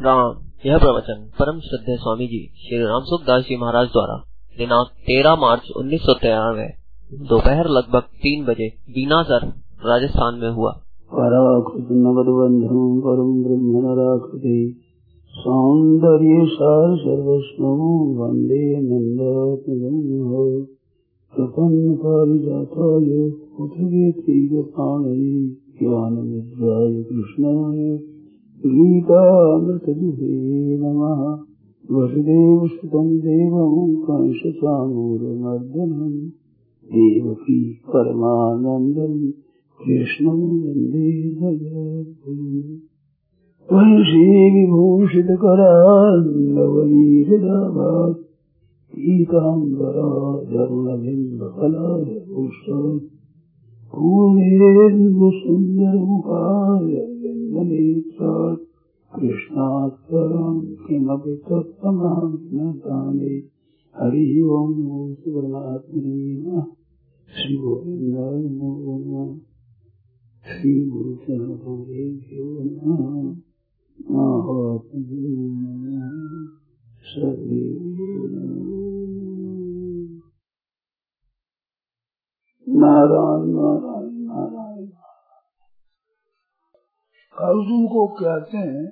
राम। यह प्रवचन परम श्रद्धेय स्वामी जी श्री राम सुखदास जी महाराज द्वारा दिनांक 13 मार्च 1993 दोपहर लगभग 3 बजे बीनासर राजस्थान में हुआ। परम ब्रह्म नराकृति सौंदर्य सार सर्वस्व वंदे नंदात्मजं प्रपन्न पारिजाताय पुत्रके प्राणये ज्ञानमुद्राय कृष्णाय गीतामृतदुहे नमः। वसुदेवसुतं देवं कंसचाणूरमर्दनं देवकी परमानन्दं कृष्णं वन्दे जगद्गुरुं। वंशी विभूषितकरान्नवनीहृदाभात् पीताम्बरा धर्मबिम्बफलाभूषात् पूर्णेन्दुसुन्दरमुखाय नेत्रात् कृष्णात् परं किमपि तत्त्वमहं न जाने। हरि ओं नमो परमात्मने नमः। श्री गोविन्दाय नमो नमः। श्री गुरु चरणों नारायण नारायण नारायण। अर्जुन को कहते हैं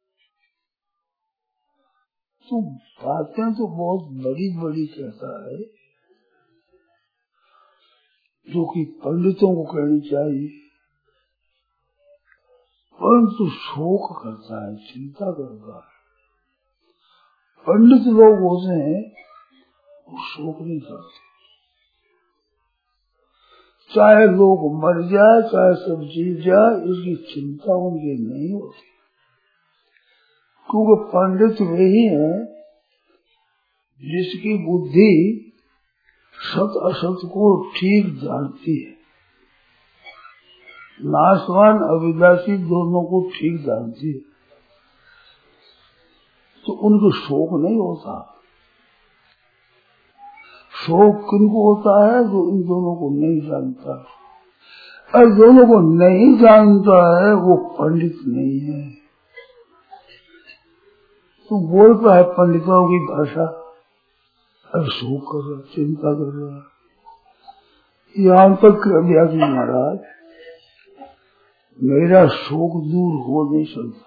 तुम बातें तो बहुत बड़ी बड़ी कहता है जो कि पंडितों को कहनी चाहिए, परंतु शोक करता है, चिंता करता है। पंडित लोग होते हैं वो शोक नहीं करते, चाहे लोग मर जाए चाहे सब जीत जाए इसकी चिंता उनकी नहीं होती, क्योंकि पंडित वही है जिसकी बुद्धि सत असत को ठीक जानती है, नाशवान अविनाशी दोनों को ठीक जानती है, तो उनको शोक नहीं होता। शोक किनको होता है जो इन दोनों को नहीं जानता, और दोनों को नहीं जानता है वो पंडित नहीं है। तो बोलता है पंडितों की भाषा, अब शोक कर रहा, चिंता कर रहा। यहाँ तक कह कि महाराज मेरा शोक दूर हो नहीं सकता।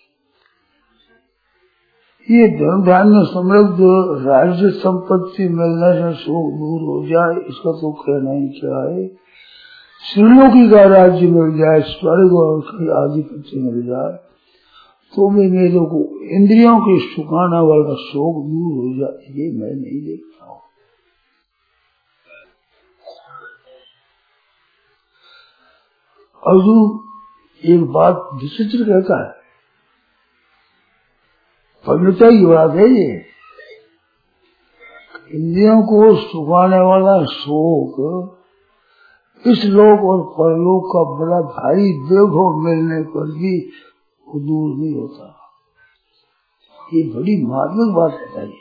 ये धन धान्य समृद्ध राज्य संपत्ति मिलने से शोक दूर हो जाए इसका तो कहना ही क्या है। श्रीलोकी का राज्य मिल जाए, स्वर्ग और आधिपत्य मिल जाए तो भी मेरे को इंद्रियों के सुखाना वाला शोक दूर हो जाए, ये मैं नहीं देखता हूँ। अर्जुन एक बात विचित्र कहता है, पंडिता की बात है ये, इंद्रियों को सुखाने वाला शोक इस लोक और परलोक का बड़ा भारी देखो मिलने पर भी वो दूर नहीं होता। ये बड़ी मार्मिक बात बताइए।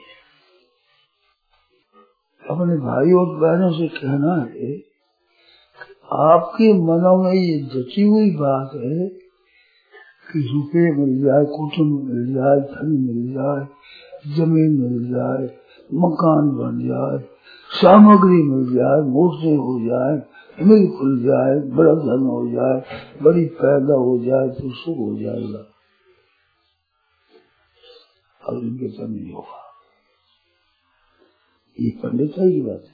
अपने भाइयों और बहनों से कहना है आपके मनों में ये जची हुई बात है कि रुपये मिल जाए, कुटुंब मिल जाए, धन मिल जाए, जमीन मिल जाए, मकान बन जाए, सामग्री मिल जाए, मूर्ति हो जाए, मिल खुल जाए, बड़ा धन हो जाए, बड़ी पैदा हो जाए तो सुख हो जाएगा। और इनके सब नहीं होगा। ये पंडिताई की बात है।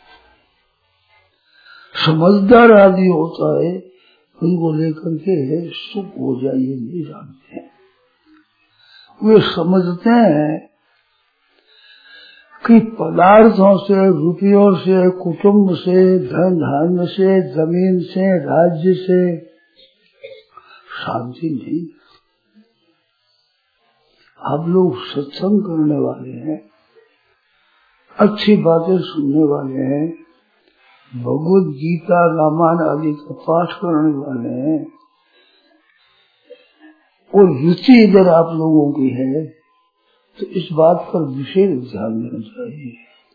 समझदार आदमी होता है उनको लेकर के सुख हो जाए ये नहीं जानते हैं। वे समझते हैं कि पदार्थों से, रुपयों से, कुटुंब से, धन धान्य से, जमीन से, राज्य से शांति नहीं। आप लोग सत्संग करने वाले हैं, अच्छी बातें सुनने वाले हैं, भगवद गीता रामायण आदि का पाठ करने वाले हैं और रुचि इधर आप लोगों की है तो इस बात पर विशेष ध्यान देना चाहिए।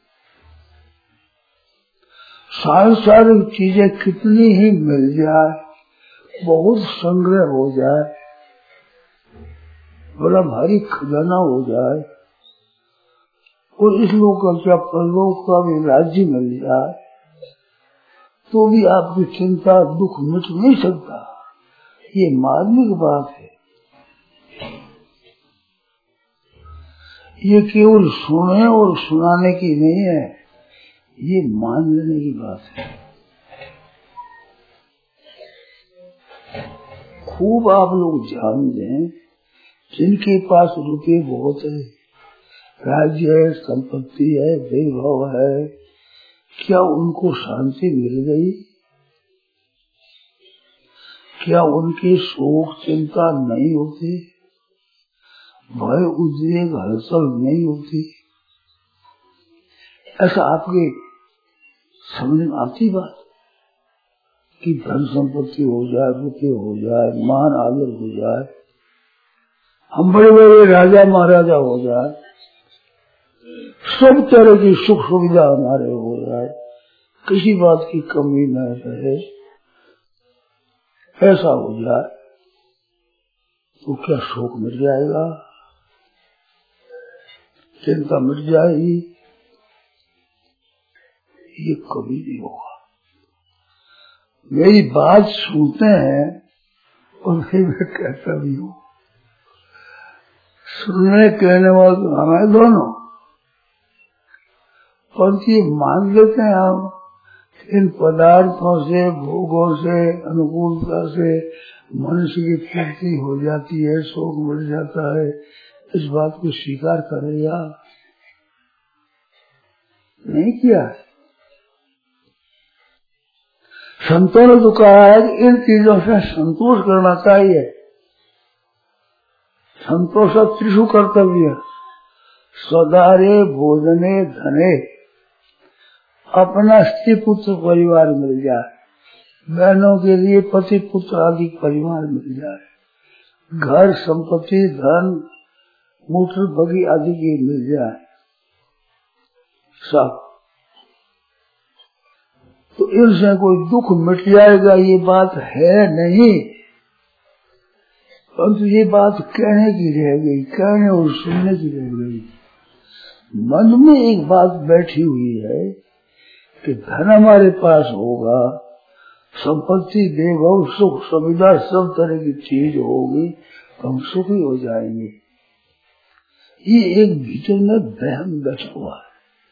सांसारिक चीजें कितनी ही मिल जाए, बहुत संग्रह हो जाए, बड़ा भारी खजाना हो जाए और इस लोक का क्या परलोक का भी राज्य मिल जाए तो भी आपकी चिंता दुख मिट नहीं सकता। ये मार्मिक बात है। ये केवल सुने और सुनाने की नहीं है, ये मान लेने की बात है। खूब आप लोग ध्यान दें, जिनके पास रुपये बहुत है, राज्य है, संपत्ति है, वैभव है, क्या उनको शांति मिल गई? क्या उनकी शोक चिंता नहीं होती? भय उद्वेग हलचल नहीं होती? ऐसा आपके समझ में आती बात कि धन संपत्ति हो जाए, रुपये हो जाए, मान आदर हो जाए, हम बड़े बड़े राजा महाराजा हो जाए, सब तरह की सुख सुविधा हमारे हो जाए, किसी बात की कमी न रहे, ऐसा हो जाए तो क्या शोक मिट जाएगा? चिंता मिट जाएगी? ये कभी नहीं होगा। मेरी बात सुनते हैं और फिर मैं कहता भी हूँ, सुनने कहने वाले हमें दोनों, और ये मान लेते हैं हम इन पदार्थों से, भोगों से, अनुकूलता से मनुष्य की तृप्ति हो जाती है, शोक मिट जाता है, इस बात को स्वीकार करेगा? नहीं किया। संतों ने तो कहा है कि इन चीजों से संतोष करना चाहिए। संतोष त्रिषु कर्तव्य, स्वदारे भोजने धने, अपना स्त्री पुत्र परिवार मिल जाए, बहनों के लिए पति पुत्र आदि परिवार मिल जाए, घर संपत्ति धन मूत्र बगी आदि की मिल जाए, सब तो इनसे कोई दुख मिट जाएगा ये बात है नहीं, परंतु ये बात कहने की रह गई, कहने और सुनने की रह गई। मन में एक बात बैठी हुई है कि धन हमारे पास होगा, संपत्ति वैभव सुख सुविधा सब तरह की चीज होगी तो हम सुखी हो जाएंगे। ये एक भीतर में वहम बैठा हुआ है।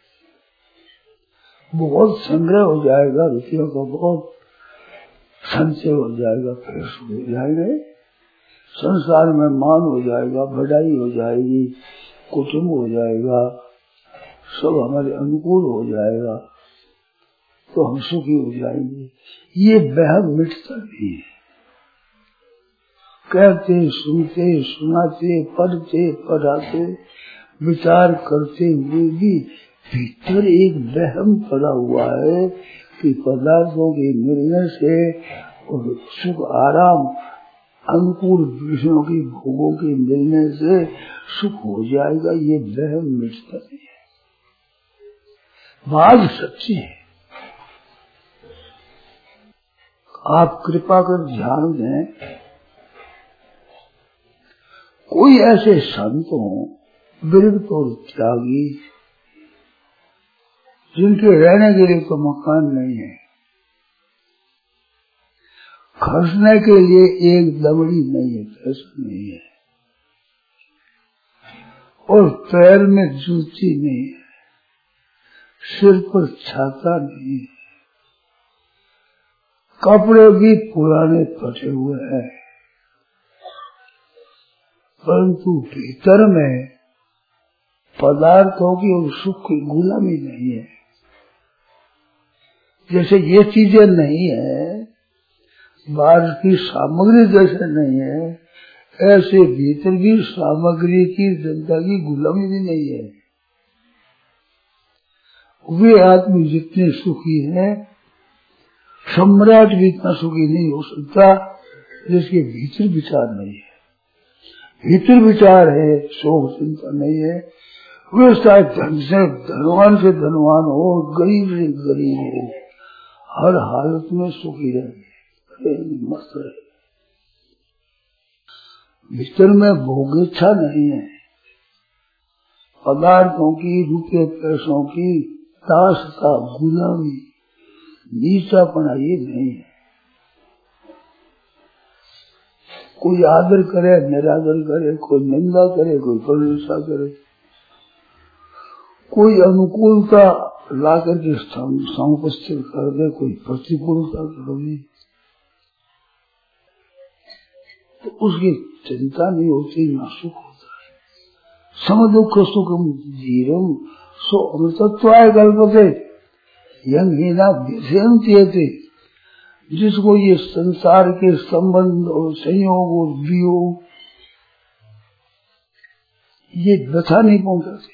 बहुत संग्रह हो जाएगा, रुपयों का बहुत संचय हो जाएगा, फिर सुख हो जाएंगे, संसार में मान हो जाएगा, बढ़ाई हो जाएगी, कुटुंब हो जाएगा, सब हमारे अनुकूल हो जाएगा तो हम सुखी हो जाएंगे। ये वहम मिटता नहीं है। कहते सुनते सुनाते पढ़ते पढ़ाते विचार करते हुए भी भीतर एक वहम पड़ा हुआ है कि पदार्थों के मिलने से और सुख आराम अनुकूल विषयों की भोगों के मिलने से सुख हो जाएगा। ये वहम मिटता नहीं है। बात सच्ची है। आप कृपा कर ध्यान दें, कोई ऐसे संत हो विरक्त और त्यागी जिनके रहने के लिए तो मकान नहीं है, खर्चने के लिए एक दबड़ी नहीं है, पैसा नहीं है, और पैर में जूती नहीं है, सिर पर छाता नहीं है, कपड़े भी पुराने फटे हुए हैं, परंतु भीतर में पदार्थों की और सुख की गुलामी नहीं है। जैसे ये चीजें नहीं है, बाहर की सामग्री जैसे नहीं है, ऐसे भीतर भी सामग्री की जनता की गुलामी भी नहीं है। वे आदमी जितने सुखी हैं, सम्राट भी इतना सुखी नहीं हो सकता जिसके भीतर विचार नहीं है। भीतर विचार है, शोक चिंता नहीं है, वे चाहे धन से धनवान हो, गरीब से गरीब हो, हर हालत में सुखी रहे, मस्त रहे। भीतर में भोगेच्छा नहीं है, पदार्थों की, रुपये पैसों की दासता, गुलामी, नीचापना ये नहीं है। कोई आदर करे, निरादर करे, कोई निंदा करे, कोई प्रशंसा करे, कोई अनुकूलता ला करके समुपस्थित कर दे, कोई प्रतिकूलता कर दे, तो उसकी चिंता नहीं होती, ना सुख होता है। सम दुख सुखम जीवम सो अमृतत्वाय कल्पते यंग हीना व्यसयन्ति। जिसको ये संसार के संबंध और संयोग और वियोग ये व्यथा नहीं पहुंचाते,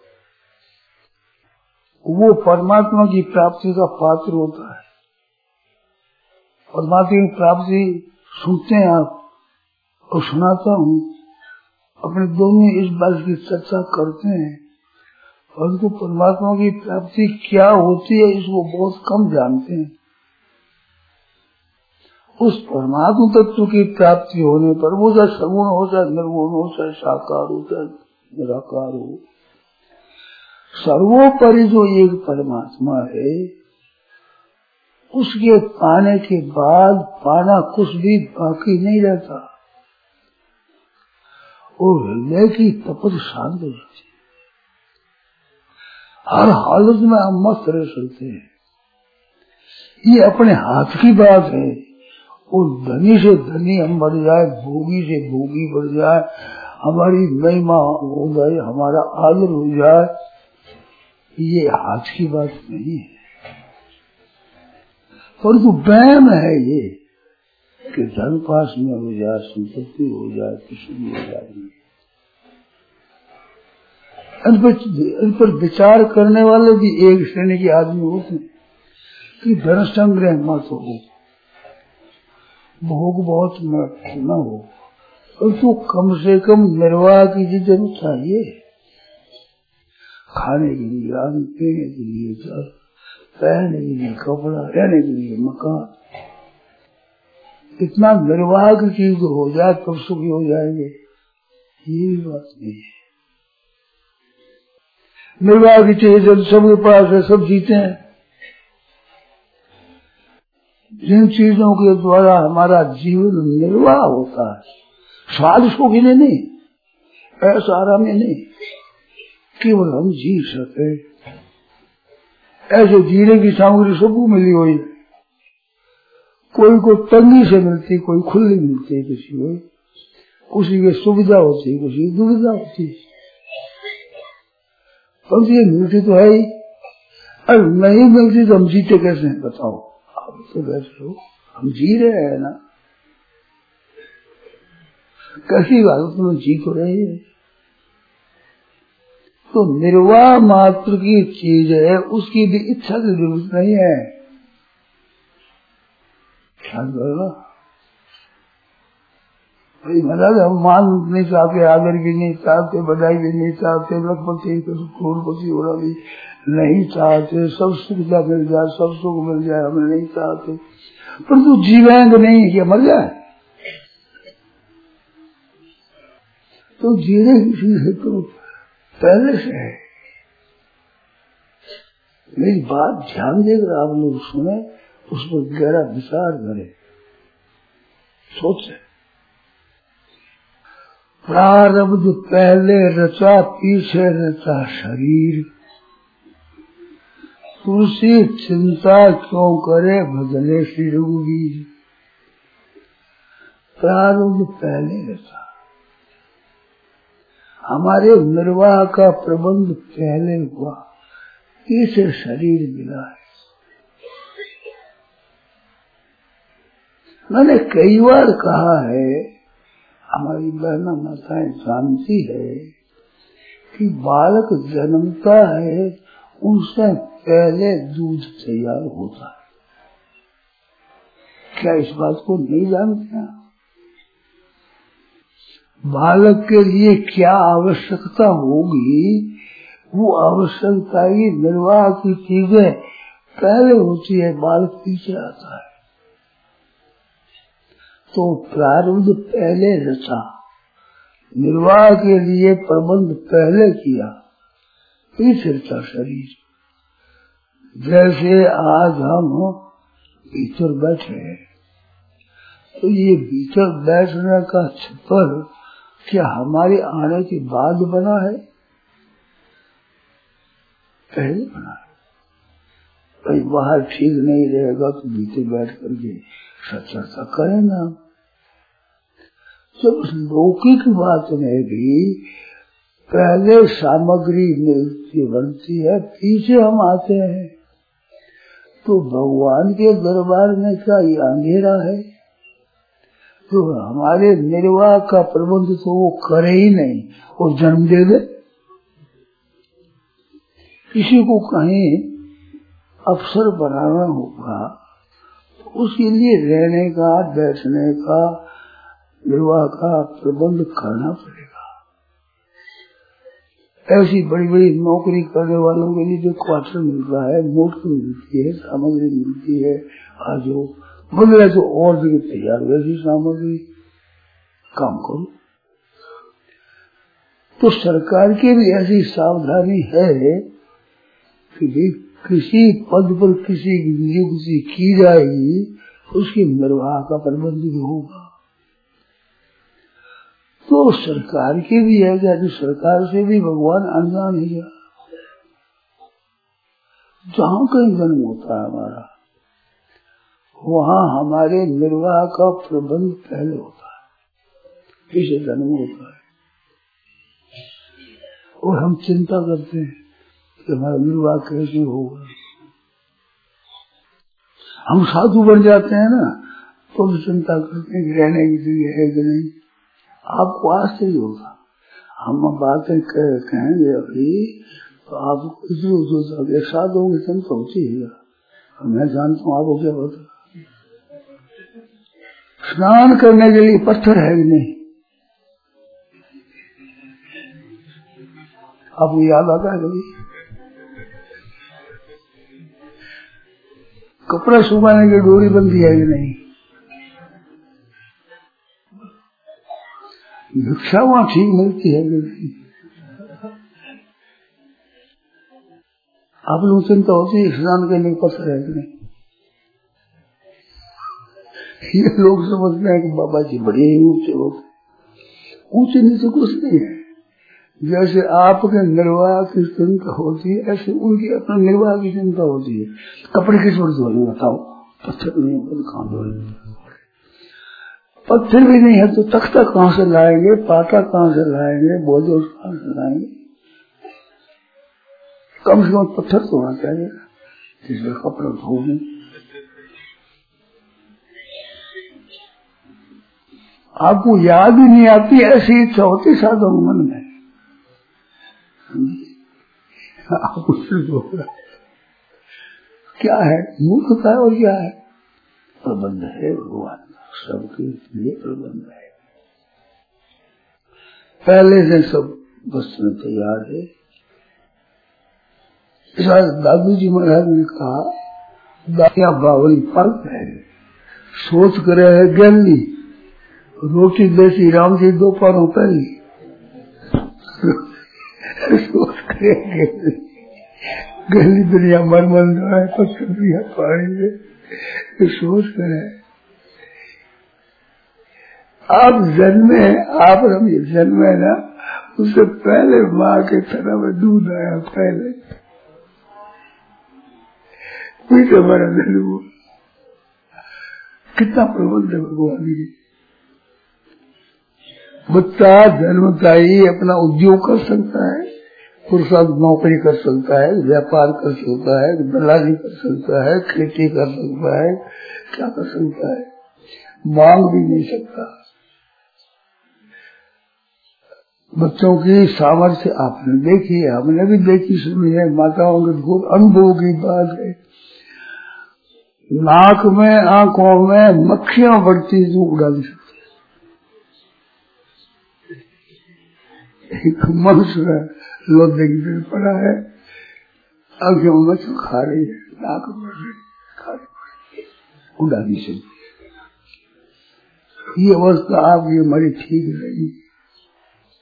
वो परमात्मा की प्राप्ति का पात्र होता है। परमात्मा की प्राप्ति सुनते हैं आप और सुनाता हूँ, अपने दोनों इस बात की चर्चा करते हैं, परंतु परमात्मा की प्राप्ति क्या होती है इसको बहुत कम जानते हैं। उस परमात्मा तत्व की प्राप्ति होने पर वो चाहे सगुण हो, चाहे निर्गुण हो, चाहे साकार हो, चाहे निराकार हो, सर्वोपरि जो एक परमात्मा है, उसके पाने के बाद पाना कुछ भी बाकी नहीं रहता और हृदय की तपत शांत हो जाती है। हर हालत में हम मस्त रह सकते हैं। ये अपने हाथ की बात है। और धनी से धनी हम बढ़ जाए, भोगी से भोगी बढ़ जाए, हमारी महिमा हो जाए, हमारा आदर हो जाए, ये हाथ की बात नहीं है, परंतु वहम है ये कि धन पास में हो जाए, संपत्ति हो जाए, कुछ भी हो जाए। इन पर विचार करने वाले भी एक श्रेणी के आदमी होते हैं कि धन संग्रह मत हो, भोग बहुत न हो, परंतु कम से कम निर्वाह की जरूरत चाहिए। खाने के लिए अन्न, पीने के लिए जल, पहनने के लिए कपड़ा, रहने के लिए मकान, इतना निर्वाह की चीज हो जाए तब सुखी हो जाएंगे, ये भी बात नहीं है। निर्वाह की चीज सबके पास है, सब जीते हैं। जिन चीजों के द्वारा हमारा जीवन निर्वाह होता है, स्वाद सुख में नहीं, ऐसा आराम में नहीं, केवल हम जी सके, ऐसे जीने की सामग्री सबको मिली हुई, कोई को तंगी से मिलती, कोई खुली मिलती, किसी को उसी की सुविधा होती, किसी की दुविधा होती, पर ये मिलती तो है ही। अरे नहीं मिलती तो हम जीते कैसे हैं बताओ? आप तो बैठे हो, हम जी रहे हैं ना, कैसी हालत में जी तो रहे हैं। तो निर्वाह मात्र की चीज है, उसकी भी इच्छा की जरूरत नहीं है। भाई महाराज हम मान नहीं चाहते, आदर भी नहीं चाहते, बधाई भी नहीं चाहते, लखपति करोड़पति होना भी नहीं चाहते, सब सुविधा मिल जाए, सब सुख मिल जाए, हम नहीं चाहते, परंतु जीवेंगे नहीं, क्या मर जाए? तो जीने की चीज है तो पहले से है। मेरी बात ध्यान देकर आप लोग सुने, उस पर गहरा विचार करें, सोचे। प्रारब्ध पहले रचा, पीछे रचा शरीर, तुलसी चिंता क्यों करे, भजने श्री रघुवीर। प्रारब्ध पहले रचा, हमारे निर्वाह का प्रबंध पहले हुआ, पीछे शरीर मिला है। मैंने कई बार कहा है, हमारी बहना माताएं जानती है कि बालक जन्मता है, उनसे पहले दूध तैयार होता है। क्या इस बात को नहीं जानते हैं? बालक के लिए क्या आवश्यकता होगी, वो आवश्यकता की निर्वाह की चीजें पहले होती है, बालक पीछे आता है। तो प्रारब्ध पहले रचा, निर्वाह के लिए प्रबंध पहले किया, फिर था शरीर। जैसे आज हम भीतर बैठे हैं, तो ये भीतर बैठने का छप्पर क्या हमारे आने के बाद बना है? पहले बना है। भाई बाहर ठीक नहीं रहेगा तो भीतर बैठ करके चर्चा करेंगे। जब लौकिक बात में भी पहले सामग्री मिलती बनती है, पीछे हम आते हैं, तो भगवान के दरबार में क्या ये अंधेरा है? तो हमारे निर्वाह का प्रबंध तो वो करे ही नहीं और जन्म दे दे। किसी को कहीं अवसर बनाना होगा तो उसके लिए रहने का, बैठने का, निर्वाह का प्रबंध करना पड़ेगा। ऐसी बड़ी बड़ी नौकरी करने वालों के लिए जो क्वार्टर मिलता है, मोटर मिलती है, सामग्री मिलती है, आज वो बदले तो और भी तैयार वैसी सामग्री काम करो। तो सरकार की भी ऐसी सावधानी है कि किसी पद पर किसी की नियुक्ति की जाएगी, उसके निर्वाह का प्रबंध भी होगा। तो सरकार की भी है क्या? तो सरकार से भी भगवान अनजान है क्या? जहाँ कहीं जन्म होता है हमारा, वहाँ हमारे निर्वाह का प्रबंध पहले होता है, इसे जन्म होता है। और हम चिंता करते हैं कि हमारा निर्वाह कैसे होगा। हम साधु बन जाते हैं ना, तो हम चिंता करते हैं कि रहने की जगह है कि नहीं। आपको आश्चर्य होगा, हम बातें कहेंगे अभी तो आपको इतनी साधुओं की चिंता होती है। मैं जानता हूँ आपको क्या होता। स्नान करने के लिए पत्थर है कि नहीं? आपको याद आता है कभी? कपड़ा सुखाने की डोरी बनती है कि नहीं? भिक्षा वहाँ ठीक मिलती है कि नहीं? आप लोग चिंता होती है स्नान करने के पत्थर है कि नहीं? ये लोग समझते हैं कि बाबा जी बड़े ही ऊंचे होते, ऊंचे नीचे कुछ नहीं है। जैसे आपके निर्वाह की चिंता होती है, ऐसे उनकी अपने निर्वाह की चिंता होती है। कपड़े किस वक्त धोने बताओ? पत्थर नहीं है तो कहाँ धोएंगे? पत्थर भी नहीं है तो तख्ता कहाँ से लाएंगे, पाटा कहाँ से लाएंगे, बोझो कहाँ से लाएंगे? कम से कम पत्थर तो होना चाहिए जिसमें कपड़ा धोने। आपको याद ही नहीं आती, ऐसी इच्छा होती साधु मन में। आपको होगा क्या है? मूर्खता है और क्या है? प्रबंध है भगवान का, सबके लिए प्रबंध है। पहले से सब वस्तु में तैयार है। इस दादू जी महाराज ने कहा, दाया बावली पल्प है, सोच करे है गली, रोटी देसी राम जी दोपहरों पहली। सोच करे गली दुनिया मन मन है, पत्थर दुनिया पानी है, सोच करे। आप जन्मे, आप जन्मे ना, उससे पहले माँ के तरह में दूध आया, पहले पीछे हमारा जन्म हुआ। कितना प्रबंध है भगवान की। बच्चा जन्मता ही अपना उद्योग कर सकता है, पुरुषार्थ नौकरी कर सकता है, व्यापार कर सकता है, दलाली कर सकता है, खेती कर सकता है, क्या कर सकता है? मांग भी नहीं सकता। बच्चों की सामर्थ्य आपने देखी है, हमने भी देखी सुनी है, माताओं के घोर अनुभव की बात है। नाक में, आंखों में मक्खियां बढ़ती जो उड़ा नहीं सकती। एक मनुष्य लोधे की पेड़ पड़ा है, आंखों में तो खा रही है, नाक बढ़ रही खा रही, उड़ा नहीं सकती। ये अवस्था आपकी हमारी ठीक नहीं।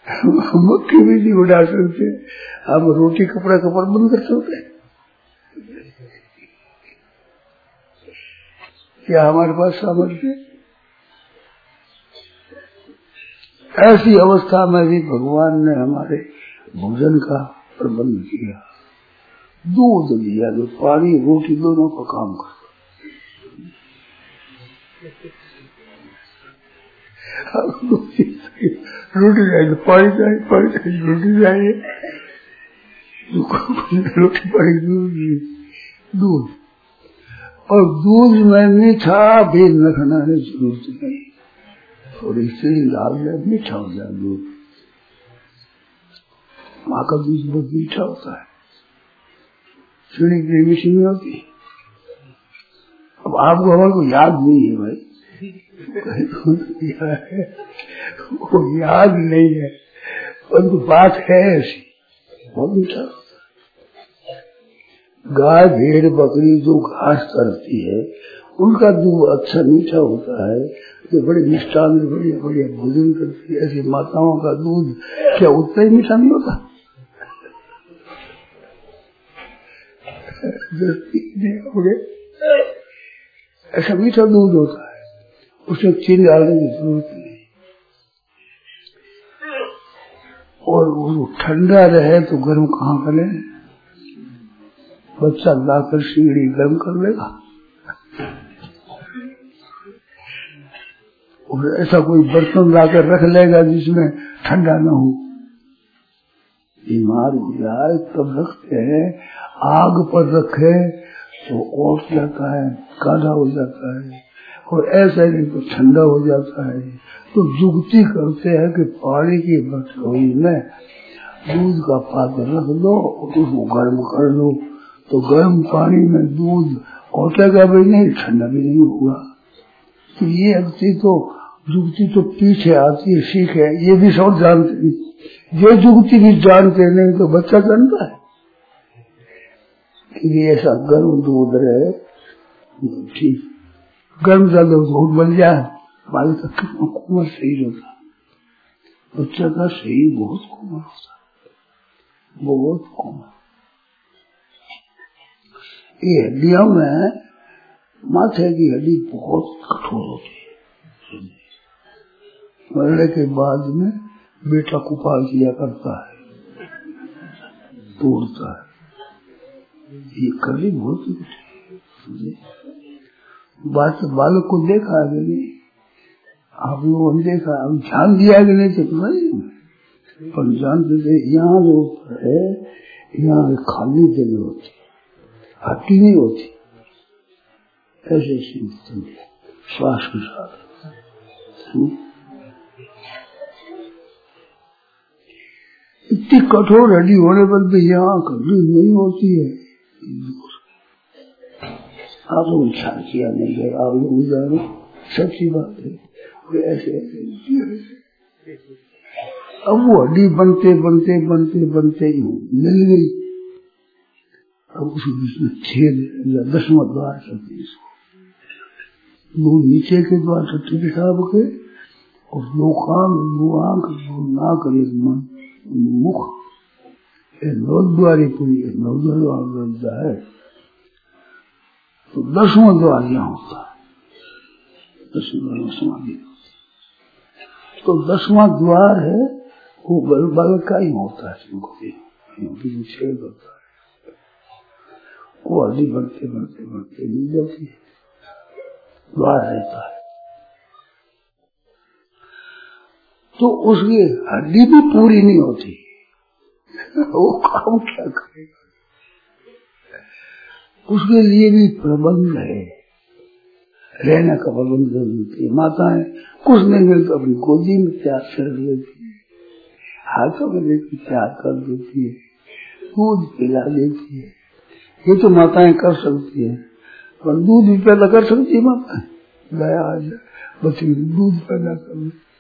मक्खी भी नहीं उड़ा सकते, हम रोटी कपड़ा बंद कर सकते हैं क्या? हमारे पास सामर्थ्य? ऐसी अवस्था में भी भगवान ने हमारे भोजन का प्रबंध किया, दूध दिया जो पानी रोटी दोनों का काम करता। रोटी चाहिए तो पानी चाहिए, पानी चाहिए रोटी चाहिए, रोटी पानी दूध। और दूध में मीठा भी रखना है जरूरत नहीं, थोड़ी चीनी डाल दे मीठा हो जाए दूध। माँ का दूध बहुत मीठा होता है, चीनी की मीठी नहीं होती। अब आपको हमारे को याद नहीं है भाई, वो याद नहीं है, परंतु बात है ऐसी, बहुत मीठा। गाय भेड़ बकरी जो घास चरती है उनका दूध अच्छा मीठा होता है, जो बड़े मिष्ठान बढ़िया बढ़िया भोजन करती है, ऐसी माताओं का दूध क्या उतना ही मीठा नहीं होता? ऐसा मीठा दूध होता है, उसमें चीनी डालने की जरूरत नहीं। और वो ठंडा रहे तो गर्म कहाँ करें? बच्चा लाकर सीढ़ी गर्म कर लेगा, और ऐसा कोई बर्तन लाकर रख लेगा जिसमें ठंडा न हो। बीमार हो जाए तब रखते हैं, आग पर रखे तो ओट जाता है, काढ़ा हो जाता है, और ऐसा नहीं तो ठंडा हो जाता है। तो जुगती करते हैं कि पानी की बरतोई में दूध का पात्र रख दो और उसको गर्म कर लो, तो गर्म पानी में दूध ओटेगा भी नहीं, ठंडा भी नहीं होगा। तो ये जुगती तो पीछे आती है, सीख है, ये भी सब जानते नहीं। ये जुगती भी जानते नहीं तो बच्चा जानता है कि ऐसा गर्म दूध रहे, ठीक गर्म ज्यादा दूध बन जाए, बालक का कितना कोमल शरीर होता, बच्चा का शरीर बहुत कोमल होता, बहुत कोमल। ये हड्डियों में माथे की हड्डी बहुत कठोर होती है, मरने के बाद में बेटा कुपाल किया करता है, तोड़ता है, ये करनी बहुत ही बालक को देखा है नहीं, आप लोगों ने देखा, अब ध्यान दिया कि नहीं तो नहीं, पर जानते थे यहाँ जो है यहाँ खाली जगह होती, हड्डी नहीं होती, ऐसे श्वास के साथ। इतनी कठोर हड्डी होने पर भी यहाँ हड्डी नहीं होती है। आप लोग ख्याल किया नहीं है, आप लोग जानो सच्ची बात है, ऐसे ऐसे। अब वो हड्डी बनते बनते बनते बनते ही मिल गई, अब उसी बीच में छेद या 10वां द्वार करते इसको, दो नीचे के द्वार छठी पेशाब के, और दो कान, दो आंख, दो नाक, एक मन, मुख, नौ द्वारी पूरी नौ द्वार है। तो 10वां द्वार यहाँ होता है, 10वां समाधि। तो 10वां द्वार है वो बालक का ही होता है, छेद होता है, वो हड्डी बढ़ते बढ़ते बढ़ते मिल जाती है, द्वार रहता है। तो उसकी हड्डी भी पूरी नहीं होती, वो काम क्या करेगा? उसके लिए भी प्रबंध है, रहने का प्रबंध मिलती है। माताएं कुछ नहीं मिलता अपनी गोदी में प्यार कर लेती है, हाथों में लेकर प्यार कर देती है, दूध पिला देती है, ये तो माताएं कर सकती है। पर दूध भी पैदा कर सकती है माताएं, दया आ जाए बच्चे दूध पैदा कर।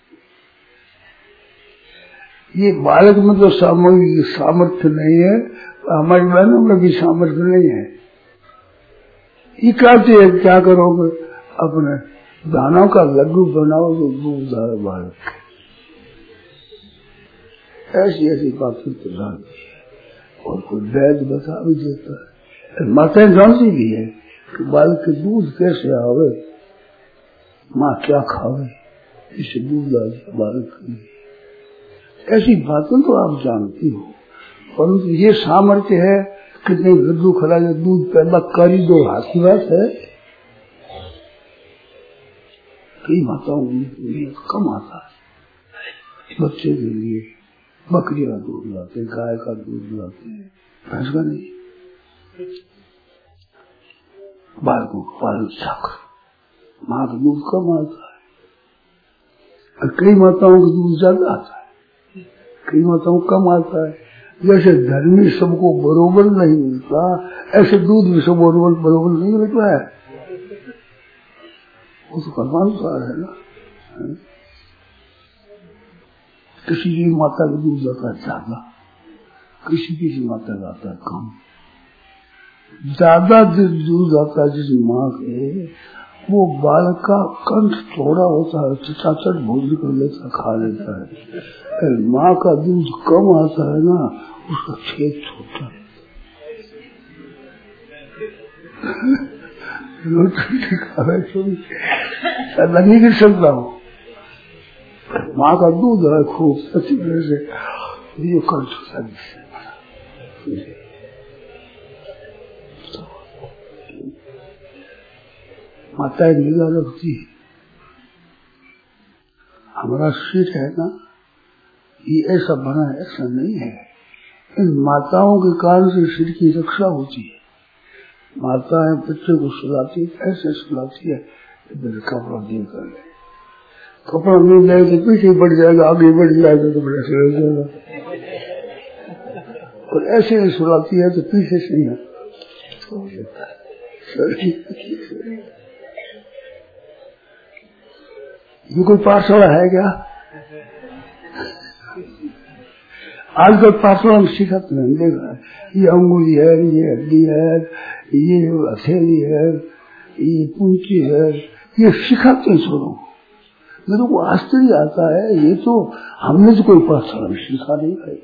ये बालक में तो सामर्थ्य नहीं है, हमारी बहनों में भी सामर्थ्य नहीं है। ये कहते हैं क्या करोगे, अपने दानों का लड्डू बनाओ तो दूध बालक, ऐसी ऐसी बातें प्रधानती है। और कोई वैद्य बता भी देता है, माताएं जानती भी है कि बालक के दूध कैसे आवे, माँ क्या खावे, इसे दूध आ जाए बालक के लिए। ऐसी बातें तो आप जानती हो, परंतु ये सामर्थ्य है कितने लड्डू खिला के दूध पैदा करी दो, हाथ की बात है। कई माताओं में कम आता है, बच्चे के लिए बकरी का दूध लाते हैं, गाय का दूध लाते हैं, भैंस का नहीं। बालकों को पालन साख, माँ का दूध कम आता है और कई माताओं का दूध ज्यादा आता है, कई माताओं कम आता है। जैसे धर्मी सबको बरोबर नहीं मिलता, ऐसे दूध भी सब बरोबर नहीं मिलता है। वो तो कर्मानुसार है ना। किसी की माता का दूध आता है ज्यादा, किसी माता का आता है कम। ज्यादा दूध आता है जिस माँ के, वो बालक का कंठ थोड़ा होता है, चटाचट भोजन कर लेता, खा लेता है। माँ का दूध कम आता है ना, उसका छेद छोटा है। नहीं कर सकता हूँ, माँ का दूध है खूब अच्छी तरह से, ये कंठ माताएं निगाह रखती है। हमारा सिर है ना, ये ऐसा बना है, ऐसा नहीं है। इन माताओं के कारण से सिर की रक्षा होती है। माताएं बच्चे को सुलाती है, ऐसे सुलाती है, कपड़ा देकर, कपड़ा मिल जाए तो पीछे बढ़ जाएगा, आगे बढ़ जाएगा तो बड़ा से रह जाएगा, और ऐसे सुलाती है तो पीछे से ही ये कोई पाठशाला है क्या? आजकल पाठशाला में सिखाते हैं, देखा ये अंगुली है, ये हड्डी है, ये हथेली है, ये पूंछी है, ये सिखाते हैं छोरों को। मेरे को आश्चर्य आता है, ये तो हमने तो कोई पाठशाला में सिखा नहीं भाई।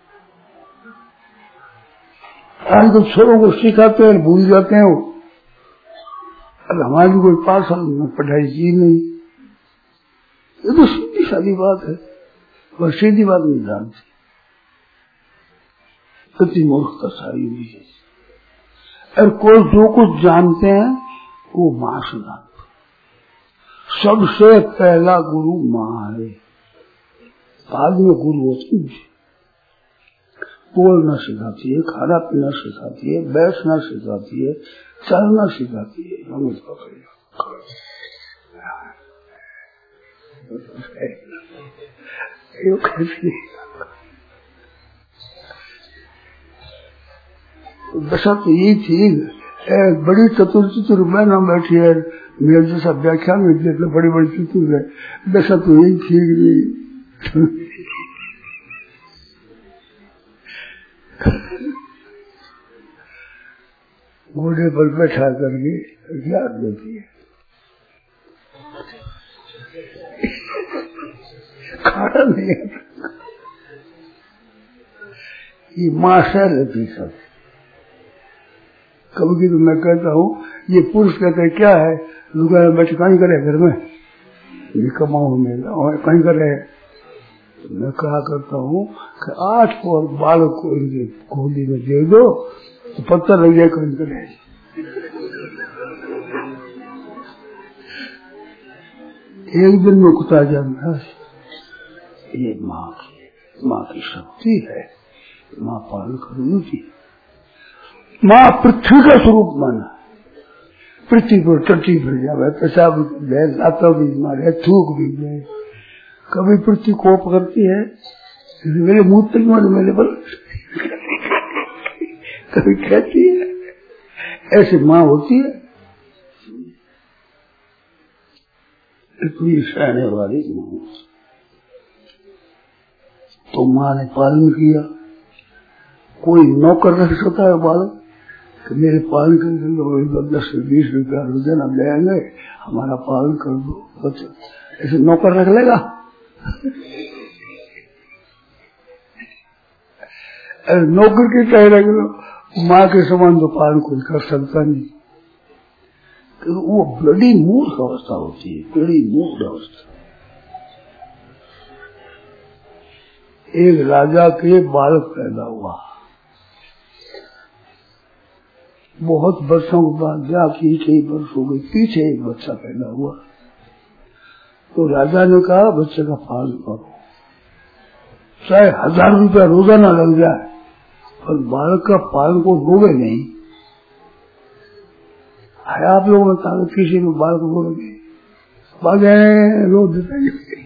आजकल छोरों को सिखाते हैं, भूल जाते हैं वो। अरे हमारी कोई पाठशाला में पढ़ाई की नहीं, ये तो सीधी सादी बात है, और सीधी बात नहीं जानती। कितनी मूर्खता सारी हुई है। और कोई जो कुछ जानते हैं वो माँ से जानते। सबसे पहला गुरु माँ है, बाद में गुरु होती है। बोलना सिखाती है, खाना पीना सिखाती है, बैठना सिखाती है, चलना सिखाती है। दशा तो यही थी, बड़ी चतुर बहना बैठी है, मेरे जैसा व्याख्यान में देखना, बड़ी बड़ी चतुर है। दशा तो यही थी, घोड़े पर बैठा करके ज्ञान देती है, खाना नहीं। ये माँ से रहती सब। कभी तो मैं कहता हूँ, ये पुरुष कहते क्या है, लुगा बैठ कहीं करे घर में, ये कमाऊ में कहीं करे। मैं कहा करता हूँ कि 8 और बालक को इनके गोदी में दे दो तो पत्ता लग जाए कहीं करे। एक दिन में कुता जाना, ये माँ की शक्ति है, माँ पालन करूंगी। माँ पृथ्वी का स्वरूप माना, पृथ्वी पर टट्टी भर जाए, पेशाब लाता भी मारे, थूक भी जाए। कभी पृथ्वी कोप करती है, मेरे मुंह तक मारे मेरे पर, कभी कहती है, ऐसे माँ होती है इतनी सहने वाली माँ। तो माँ ने पालन किया। कोई नौकर रख सकता है बालक कि मेरे पालन कर दो, 10 से 20 रुपया रोजाना देंगे, हमारा पालन कर दो, बच्चे ऐसे नौकर रख लेगा? नौकर के चाहे रख लो, माँ के समान तो पालन कोई कर सकता नहीं। तो वो बड़ी मूर्ख अवस्था होती है, बड़ी मूर्ख अवस्था। एक राजा के बालक पैदा हुआ, बहुत वर्षों के बाद जाके कई वर्ष हो गए, पीछे एक बच्चा पैदा हुआ। तो राजा ने कहा बच्चे का पालन करो, चाहे 1000 रुपया रोजाना लग जाए, और बालक का पालन को डूबे नहीं। है आप लोगों ने कहा किसी में बालक डूबे बागे रो देते।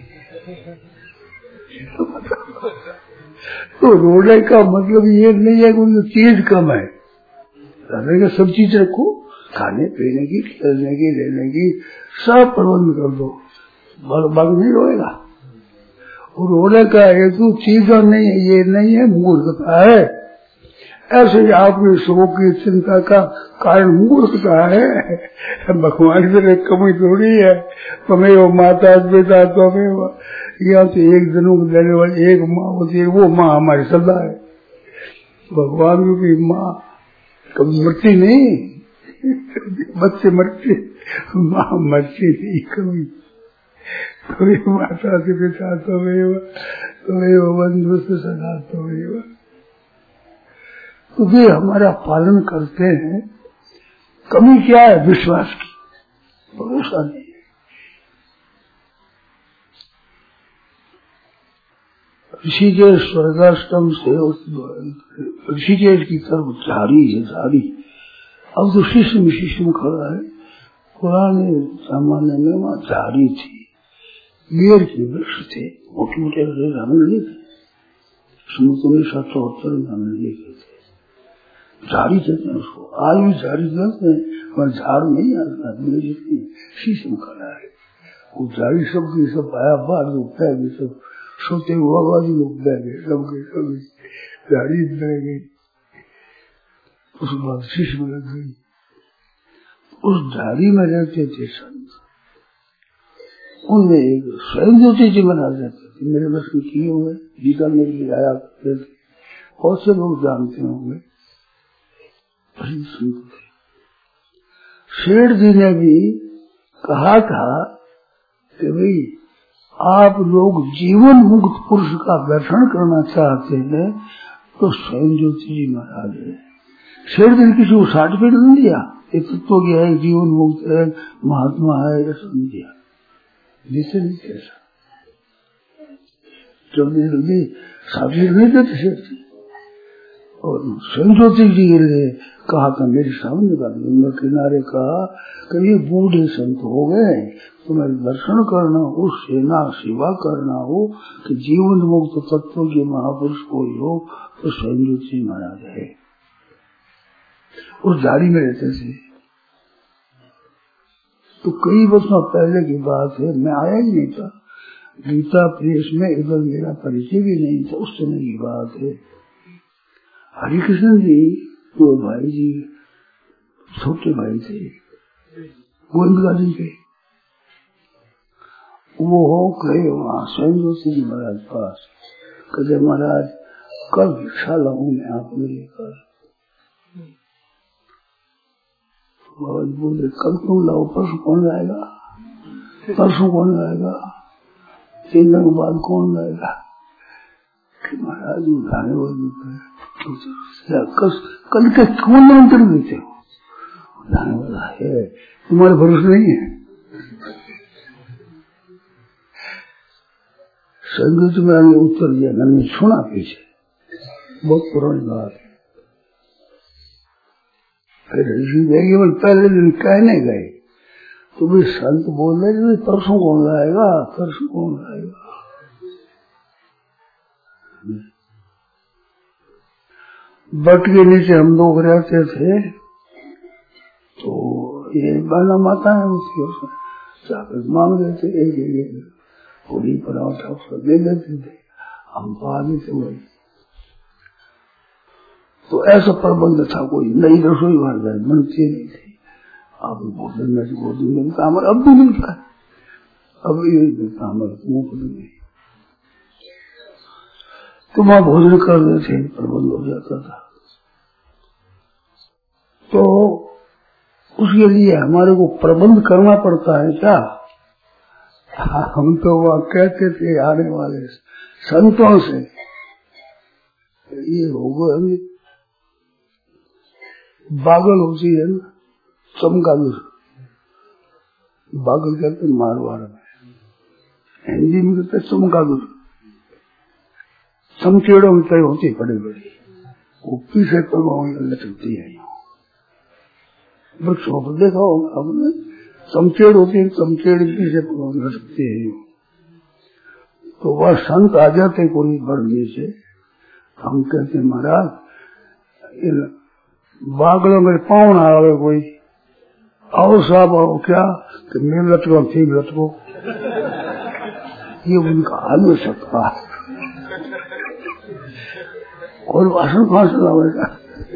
तो रोने का मतलब ये नहीं है कि उनकी चीज कम है, रहने का सब चीज रखो, खाने पीने की, खेलने की, रहने की, सब प्रबंध कर दो, बालक नहीं रोएगा। और रोने का हेतु चीज नहीं है, ये नहीं है, मूर्खता है। ऐसे ही आपकी शोक की चिंता का कारण मूर्खता है, भगवान से कमी थोड़ी है। तुम्हें माता पिता तुम्हें, या तो एक जन्म को देने वाली एक माँ होती है, वो माँ हमारी सदा है। भगवान की माँ कभी मरती नहीं, बच्चे मरते, माँ मरती नहीं कभी। तुम्हें माता से पिता तुम्हें बंधु से सदा तुम्हें, तो वे हमारा पालन करते हैं। कमी क्या है? विश्वास की, भरोसा नहीं है। ऋषिकेश स्वर्गाश्रम से ऋषिकेश की तरफ झाड़ी है, झाड़ी। अब तो शिष्य में खड़ा है। पुराने जमाने में वहाँ झाड़ी थी, बेर के वृक्ष थे, मोटे मोटे हमने थे, 1974 में हमने देखे थे। झाड़ी कहते हैं उसको, आज भी झाड़ी कहते हैं, पर झाड़ नहीं आता, जितनी शीश में खड़ा है वो झाड़ी। सबकी सब आया बाहर लोग बह गए, सब सोते हुआ बाजू लोग बह गए, सबके सब झाड़ी बह गई। उसके बाद शीश में लग गई। उस झाड़ी में रहते थे संत, उनमें एक स्वयं ज्योति जी महाराज रहते थे, मेरे बस में किए हुए, गीता में भी आया करते थे, बहुत से लोग जानते होंगे। शेठ जी ने भी कहा था कि भाई आप लोग जीवन मुक्त पुरुष का दर्शन करना चाहते हैं तो स्वयं ज्योति जी महाराज है। शेठ जी ने किसी को सर्टिफिकेट नहीं दिया, ये तत्व क्या है, जीवन मुक्त है, महात्मा है, ऐसा नहीं दिया, जिसे नहीं कैसा जल्दी जल्दी सर्टिफिकेट नहीं देते शेठ जी। और स्वयं ज्योति जी ने कहा था मेरे सामने का गंगा किनारे कहा कि ये बूढ़े संत हो गए, तुम्हें दर्शन करना हो, सेना सेवा करना हो, कि जीवन मुक्त तत्व के महापुरुष कोई हो तो स्वयं ज्योति महाराज है। उस झाड़ी में रहते थे। तो कई वर्षों पहले की बात है, मैं आया ही नहीं था गीता प्रेस में, इधर मेरा परिचय भी नहीं था, उस समय की बात है। हरिकृष्ण जी तो भाई जी छोटे भाई थे गोविंद जी के, वो हो गए वहाँ स्वयं ज्योति जी महाराज पास। कहते महाराज कल भिक्षा लाऊं मैं आपको लेकर। बोले कल तुम लाओ, परसों कौन लाएगा, परसों कौन लाएगा, 3 दिन बाद कौन लाएगा। महाराज उठाने वाले कल के कौन मंत्र देते हो, उठाने वाला है, तुम्हारे भरोसे नहीं है। संगीत में आगे उत्तर दिया, मैंने सुना पीछे, बहुत पुरानी बात है। फिर ऋषि केवल पहले दिन कहने गए तो भी संत बोल रहे परसों कौन लाएगा, परसों कौन लाएगा। बट के नीचे हम लोग रहते थे, तो ये बाला माता है उसकी चाकल मांग रहे थे, एक पूरी पराठा उसको दे देते थे, हम पा देते वही। तो ऐसा प्रबंध था, कोई नई रसोई भर जाए बनती नहीं थी। अब भोजन में गोदी मिलता, हमारा अब भी मिलता है, अब ये मिलता हमारे मुफ्त में। तो वहां भोजन कर रहे थे, प्रबंध हो जाता था। तो उसके लिए हमारे को प्रबंध करना पड़ता है क्या? हम तो वह कहते थे आने वाले संतों से, ये होगा बागल होती है ना, चमगादड़, बागल कहते मारवाड़ में, हिंदी में कहते चमगादड़। चमचेड़ों में तय होती बड़ी बड़ी, वो पीछे लटकती है। वृक्षों पर देखा होगा हमने, चमचेड़ होती है, चमचेड़ पीछे लटकती है। तो वह संत आ जाते कोई बढ़ने से, हम कहते महाराज बागलों में पाँव आवे कोई, आओ साहब आओ, क्या कि मैं लटको ठीक लटको, ये उनका हाल हो सकता है। और भाषण कहाँ से लावेगा?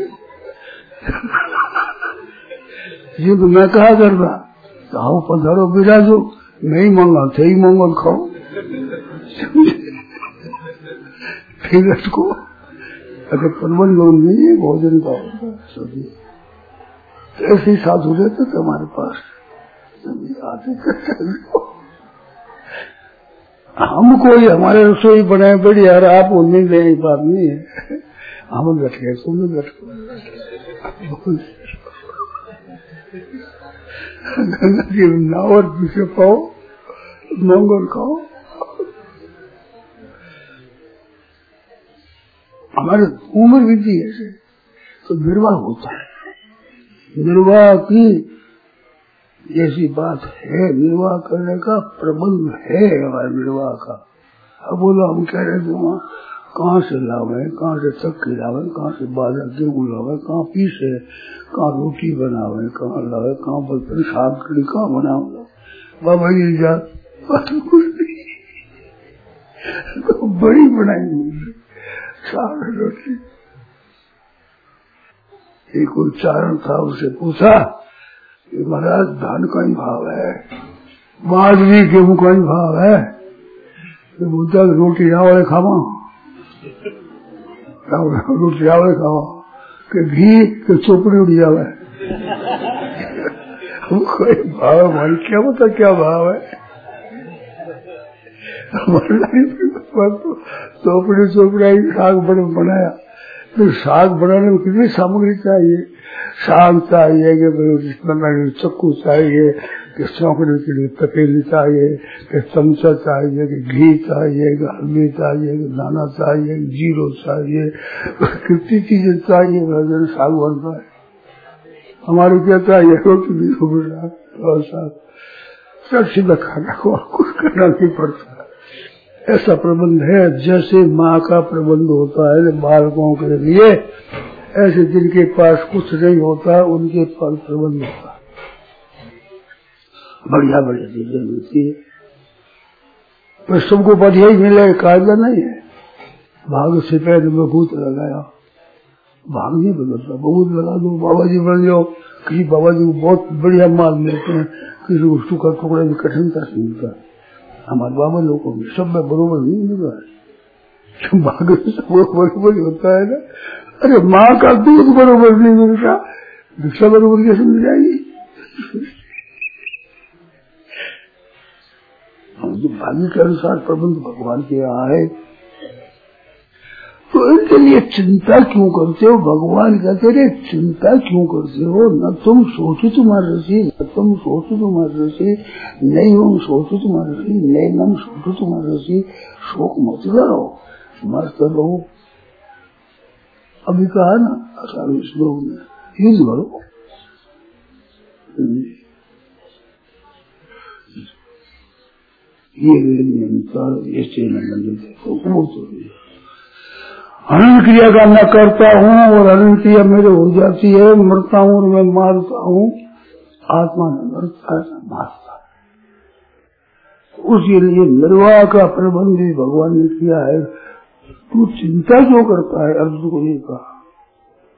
ये तो मैं कहा करता, आओ पधारो बिराजो, मैं ही मांगा थे ही मंगल खाओ ठीक लटको। अगर प्रबंध नहीं है भोजन का सभी ऐसे ही साधु रहते थे हमारे पास, आते हम कोई हमारे रसोई बनाए बड़ी यार आप उन्हें देने की बात नहीं है, हम लट गए तुम लट गंगा जी नाव और पीछे पाओ मंगल खाओ। हमारे उम्र भी ऐसे तो निर्वाह होता है, निर्वाह की जैसी बात है, निर्वाह करने का प्रबंध है हमारे निर्वाह का। अब बोलो हम कह रहे थे वहाँ कहाँ से लावे, कहाँ से चक्की लावे, कहाँ से बाजरा गेहूँ लावे, कहाँ पीसे, कहाँ रोटी बनावे, कहाँ लावे, कहाँ बर्तन साग कड़ी कहाँ बनावे, बाबा जी जा तो बड़ी बनाई साग रोटी। एक उच्चारण था, उसे पूछा महाराज धान का ही भाव है, बाजरी गेहूं का ही भाव है, तो बोलता रोटी चावल खावा, रोटी चावल खावा के घी के चोपड़ी उड़ जावे कोई भाव हमारी क्या बता क्या भाव है? चोपड़ी चोपड़ा साग बनाया, तो साग बनाने में कितनी सामग्री चाहिए, साग चाहिए कि चक्कू चाहिए, कि चौकड़ी के लिए तपेली चाहिए, कि चमचा चाहिए, कि घी चाहिए, कि हल्दी चाहिए, कि दाना चाहिए, कि जीरो चाहिए, कितनी चीजें चाहिए साग बनता है। हमारे क्या चाहिए रोटी सब सीधा खाना को कुछ करना नहीं पड़ता। ऐसा प्रबंध है, जैसे माँ का प्रबंध होता है बालकों के लिए, ऐसे जिनके पास कुछ नहीं होता उनके पास प्रबंध होता है। बढ़िया बढ़िया चीजें मिलती है, पर सबको बढ़िया ही मिले कायदा नहीं है। भाग से पैर में भूत लगाया, भाग नहीं बदलता, बहुत लगा दो बाबा जी बन जाओ, किसी बाबा जी को बहुत बढ़िया माल मिलते हैं, किसी को सूखा टुकड़ा भी कठिनता से मिलता है। हमारे बाबा लोगों को सब में बरोबर नहीं मिल रहा है, भाग बरोबर होता है ना। अरे माँ का दूध बरोबर नहीं मिलता, भिक्षा बरोबर कैसे मिल जाएगी? जो भाग्य के अनुसार प्रबंध भगवान के यहाँ है, तो इनके लिए चिंता क्यों करते हो? भगवान कहते रहे चिंता क्यों करते हो? न तुम सोचो तुम्हारे रसी, न तुम सोचो तुम्हारे रसी, नहीं हम सोचो तुम्हारे रसी, नहीं हम सोचो तुम्हारे रसी, शोक मत करो, मस्त रहो। अभी कहा ना असार श्लोक में, युद्ध करो। ये अनंत क्रिया का मैं करता हूँ और अनंत क्रिया मेरे हो जाती है, मरता हूँ और मैं मारता हूँ, आत्मा ने मरता है मारता है। उसके लिए निर्वाह का प्रबंध भी भगवान ने किया है। तू चिंता क्यों करता है? अर्जुन को ये कहा।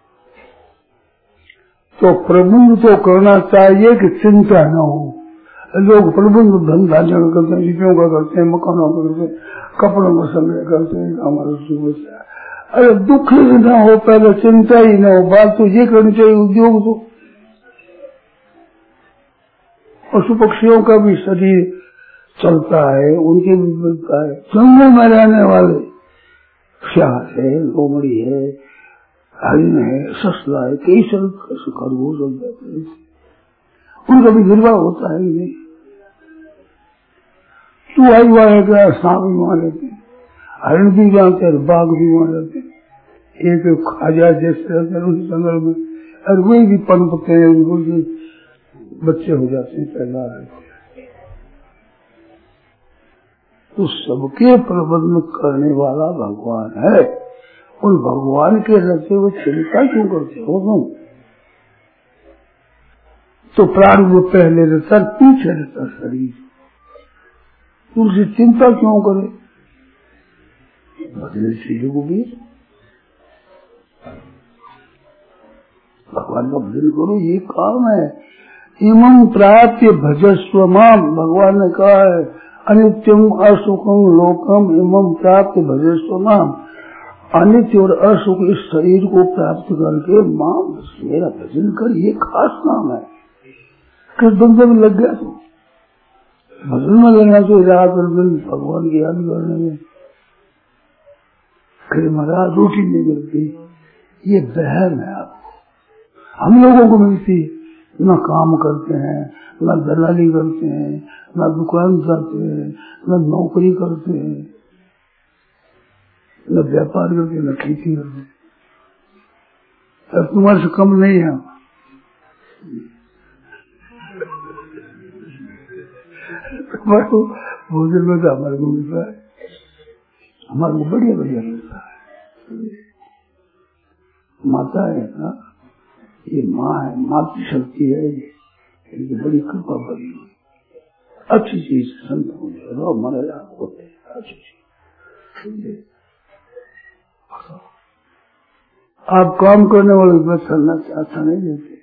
तो प्रबंध तो करना चाहिए कि चिंता न हो, लोग प्रबंध धन धान्य का करते हैं, रुपयों का करते हैं, मकानों का करते हैं, कपड़ों का संग्रह करते हैं, हमारा सुबह। अरे दुख ही न हो, पहले चिंता ही न हो, बात तो ये करनी चाहिए उद्योग तो। पशु पक्षियों का भी शरीर चलता है, उनके भी मिलता है। जंगल में रहने वाले श्यार है, लोमड़ी है, हरिण है, ससला है, कई खरगोश चल जाते हैं, उनका भी निर्वाह होता है। नहीं तू आई हुआ है क्या, सांप भी मार लेते हैं, हरिण भी जानते हैं, बाघ भी मार लेते हैं, एक खाजा जैसे रहते हैं उस जंगल में, और वही भी पनपते हैं, उनको भी बच्चे हो जाते हैं पैदा है। तो सबके प्रबंध करने वाला भगवान है। उन भगवान के रहते हुए चिंता क्यों करते हो तुम? तो प्राण वो पहले रहता, पीछे रहता शरीर, तुमसे चिंता क्यों करे? बदले चीजों को भी भगवान का भजन करो, ये काम है। इमं प्राप्य भजस्व माम, भगवान ने कहा है, अनित्यम असुखम लोकम इमं प्राप्त भजस्व माम। अनित्य और असुख इस शरीर को प्राप्त करके माम मेरा भजन कर, ये खास नाम है। किस बंदे में लग गया तो भजन में लगना चाहिए, रात और दिन भगवान की याद करने में। फिर महाराज रोटी नहीं मिलती, ये बहम है आपको, हम लोगों को मिलती। न काम करते हैं, न दलाली करते हैं, न दुकान जाते हैं, न नौकरी करते हैं, न व्यापार करते हैं, न खेती करते हैं। अब तुम्हारे से कम नहीं है। भोजन में तो हमारे को मिलता है, हमारे को बढ़िया बढ़िया मिलता है। माता है ना, ये माँ है, मातृ शक्ति है, इनकी बड़ी कृपा बनी हुई। अच्छी चीज संत हो जाए, हमारे यहाँ होते हैं अच्छी चीज। आप काम करने वाले बस चलना अच्छा नहीं देते।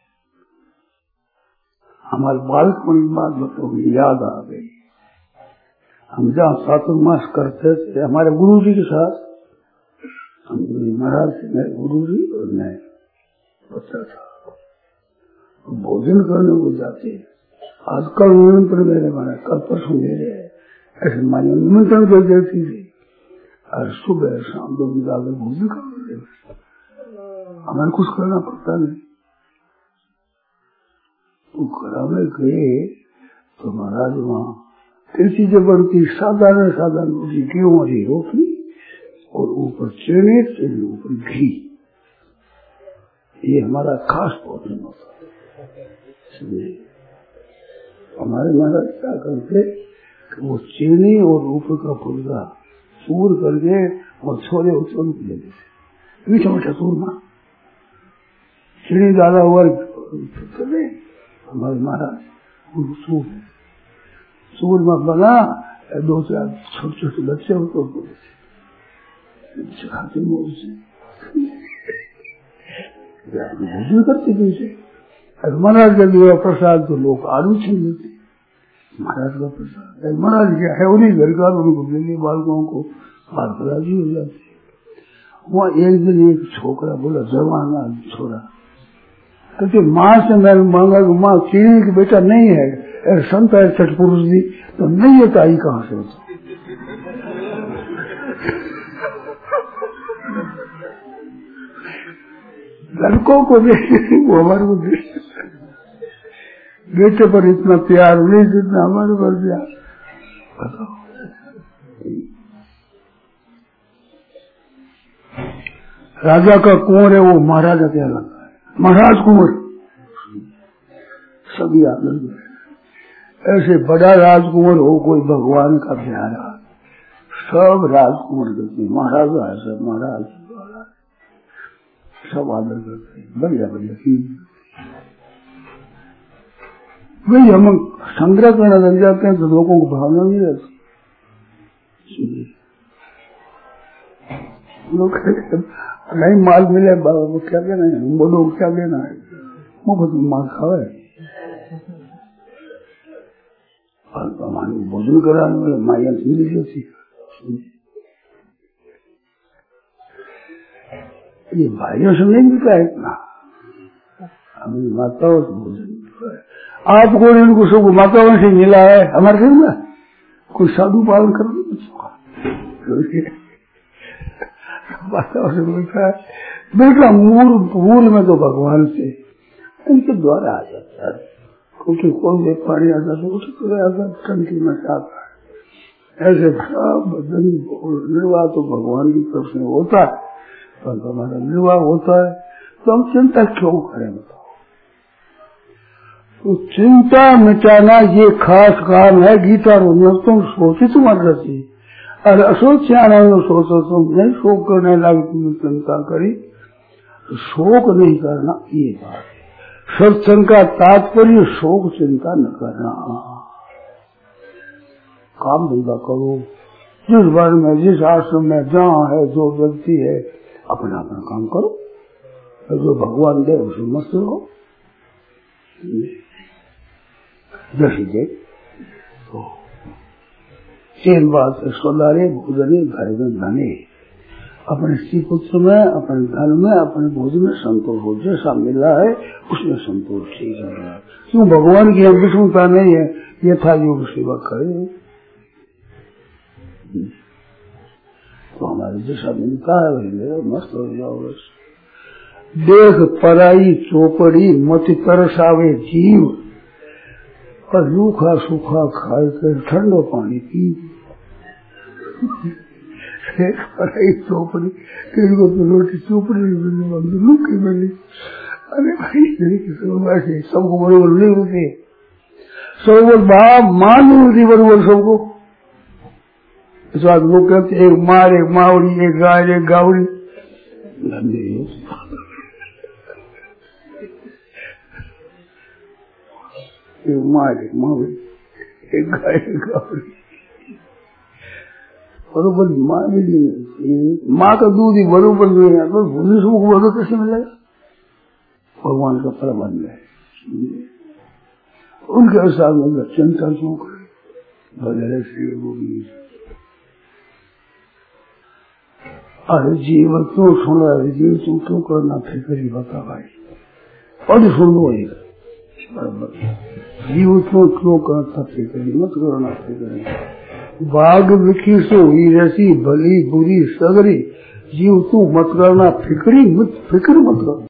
हमारे बालक की बात बताओ, याद आ गई। हम जहाँ चातुर्मास करते थे हमारे गुरु जी के साथ, हम महाराज से गुरु जी और मैं बच्चा था, भोजन करने को जाते। आजकल निमंत्रण मेरे माना, कल परसों मेरे ऐसे माने निमंत्रण कर देती थी, और सुबह शाम दो जाकर भोजन कर लेते, हमें कुछ करना पड़ता नहीं। तो घर में गए तो महाराज वहाँ कई चीजें बनती, साधारण साधारण रोटी, गेहूं वाली रोटी और ऊपर चने, ऊपर घी, ये हमारा खास भोजन होता है। हमारे महाराज क्या करते, वो चीनी और ऊपर का फुलका चूर करके और छोले उछल ले देते, मीठा मीठा चूरमा, चीनी डाला हुआ हमारे महाराज चूरमा बना, दो चार छोटे छोटे बच्चे उनको खाते मोल से भोजन करते थे। महाराज का दिया प्रसाद तो लोग आलू छीन लेते, महाराज का प्रसाद महाराज क्या है, उन्हीं घर का उनको दे दिए, बालकों को बालकराजी हो जाती। वहाँ एक दिन एक छोकरा बोला, जवान छोरा, कहते माँ से मैंने मांगा कि माँ चीनी की बेटा नहीं है, संत है छठ पुरुष जी, तो नहीं है, आई कहाँ से होता। लड़कों को देखते वो हमारे को देखते, बेटे पर इतना प्यार नहीं जितना हमारे पर प्यार। बताओ, राजा का कुंवर है वो महाराजा क्या लगता है, महाराज कुंवर सभी आनंद है। ऐसे बड़ा राजकुंवर हो कोई भगवान का प्यारा, सब राजकुंवर करते, महाराजा है सब, महाराज सब आदर करते हैं, बढ़िया बढ़िया चीज। वही हम संग्रह करने लग जाते हैं तो लोगों को भावना नहीं रहती। लोग नहीं माल मिले वो क्या कहना है, बोलो क्या कहना है, मुफ्त में माल खावे। भोजन कराने में माया मिल जाती है। ये भाइयों से नहीं मिलता है इतना, हमें माताओं से भोजन मिलता है। आपको इनको सब माताओं से मिला है, हमारे घर में कोई साधु पालन कर नहीं बच्चों का, माताओं से मिलता है। बेटा मूल में तो भगवान से इनके द्वारा आ जाता है, क्योंकि कोई भी पानी आता है उसी तरह आता टंकी में आता है। ऐसे बदन निर्वाह तो भगवान की तरफ से होता है, पर हमारा निर्वाह होता है तो हम चिंता क्यों करें बताओ। तो चिंता मिटाना ये खास काम है गीता में। तुम सोची तुम्हारी रची और असोचाना सोचो, तुम नहीं शोक करने लगे, तुमने चिंता करी तो शोक नहीं करना, ये बात है। सत्संग का तात्पर्य शोक चिंता न करना, काम धंधा करो, जिस बार में जिस आश्रम में जहाँ है जो व्यक्ति है अपना अपना काम करो, जो भगवान दे उसे मस्त रहो। जैसे दे तो तीन बात स्वदारे भोजने घर में धने, अपने स्त्री पुत्र में, अपने धन में, अपने भोजन में संतोष हो, जैसा मिला है उसमें संतोष ठीक है। क्यों भगवान की हम विष्णुता नहीं है, यथा योग सेवा करे तो हमारे जैसा मिलता है वही ले मस्त हो जाओ। बस देख पराई चौपड़ी मत तरसावे जीव, और रूखा सूखा खाए कर ठंडो पानी पी। पराई चौपड़ी तेरे तो रोटी चौपड़ी मिली, लूकी मिली। अरे भाई सबको बरोबर नहीं होते, सबको बाप मान नहीं होती बरोबर सबको। इस बात लोग कहते एक मार एक मावड़ी, एक गाय एक गावड़ी, एक मार एक मावड़ी, एक गाय एक गावड़ी, बरोबर माँ मिली। माँ का दूध ही बरोबर नहीं है तो भूमि को बरोबर कैसे मिलेगा। भगवान का प्रबंध है, उनके अनुसार मतलब चिंता क्यों करे भले श्री गोविंद। अरे जीवन क्यों सुन रहा है, जीव तुम क्यों करना फिक्र ही बता भाई, और सुन लो जीव क्यों करता फिक्र मत करना। फिक्र बाग विखी से हुई रसी भली बुरी सगरी, जीव तू मत करना फिक्र मत करो।